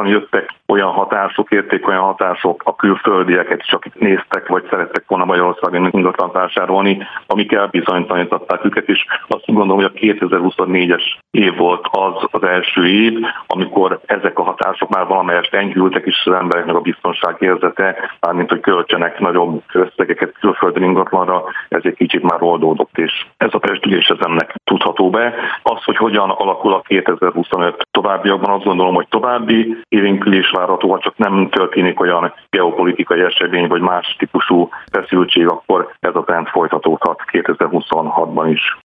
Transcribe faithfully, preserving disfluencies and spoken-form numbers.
gyakran jöttek olyan hatások, érték olyan hatások a külföldieket is, akik néztek, vagy szerettek volna Magyarországon ingatlant vásárolni, amik elbizonytalanították őket, és azt gondolom, hogy a kétezer-huszonnégyes év volt az az első év, amikor ezek a hatások már valamelyest enyhültek, és az embereknek a biztonságérzete, mármint hogy költsenek nagyobb összegeket külföldi ingatlanra, ez egy kicsit már oldódott, és ez a pezsdülés ez ennek tudható be. Az, hogy hogyan alakul a kétezer-huszonöt továbbiakban, azt gondolom, hogy további élénkülés várható, ha csak nem történik olyan geopolitikai esemény, vagy más típusú feszültség, akkor ez a trend folytatódhat kétezer-huszonhatban is.